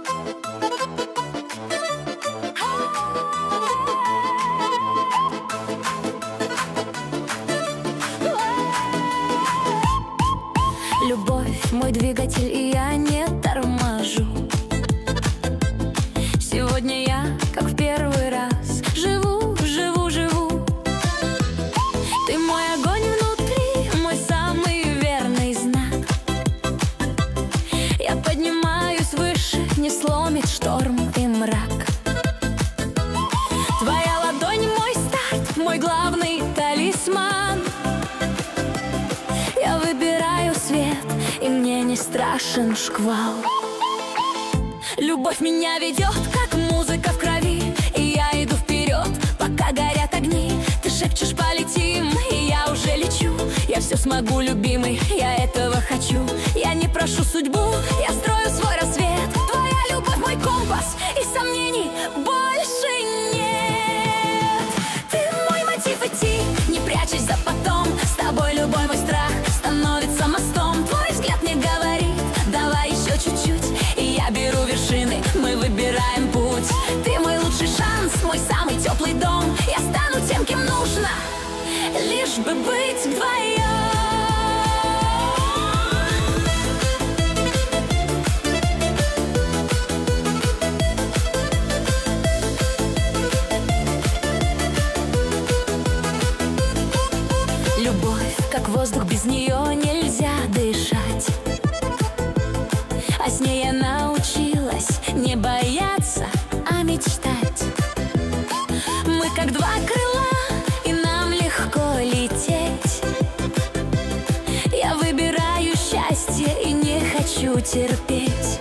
Любовь — мой двигатель, и я не торможу. Сегодня я, как в первый раз, живу, живу, живу. Ты мой огонь внутри, мой самый верный знак. Я поднимаюсь выше, не сломит шторм и мрак. Твоя ладонь — мой старт, мой главный талисман. Я выбираю свет, и мне не страшен шквал. Любовь меня ведет, как музыка в крови, и я иду вперед, пока горят огни. Ты шепчешь: полетим, и я уже лечу. Я все смогу, любимый, я этого хочу. Я не прошу судьбу, я строю свой рассвет. Твоя любовь — мой компас, и сомнений больше нет. Ты мой мотив идти, не прячась за потом. С тобой любой мой страх становится мостом. Твой взгляд мне говорит: давай еще чуть-чуть. И я беру вершины, мы выбираем путь. Ты мой лучший шанс, мой самый теплый дом. Я стану тем, кем нужно, лишь бы быть вдвоем. Любовь, как воздух, без нее нельзя дышать. А с ней я научилась не бояться, а мечтать. Мы как два крыла, и нам легко лететь. Я выбираю счастье и не хочу терпеть.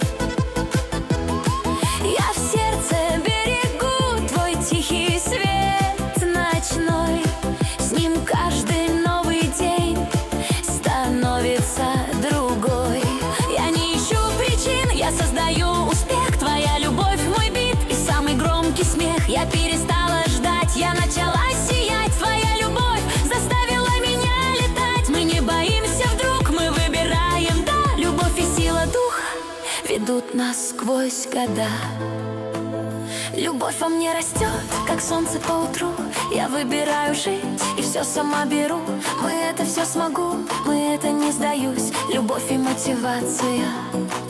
Я в сердце берегу твой тихий свет ночной. С ним каждый новый день становится другой. Я не ищу причин, я создаю успех. Твоя любовь — мой бит и самый громкий смех. Я перестала ждать, я начала сиять. Твоя любовь заставила меня летать. Мы не боимся вдруг, мы выбираем, да. Любовь и сила духа ведут нас сквозь года. Любовь во мне растет, как солнце по утру. Я выбираю жить и все сама беру. Мы это все смогу, мы это не сдаюсь. Любовь и мотивация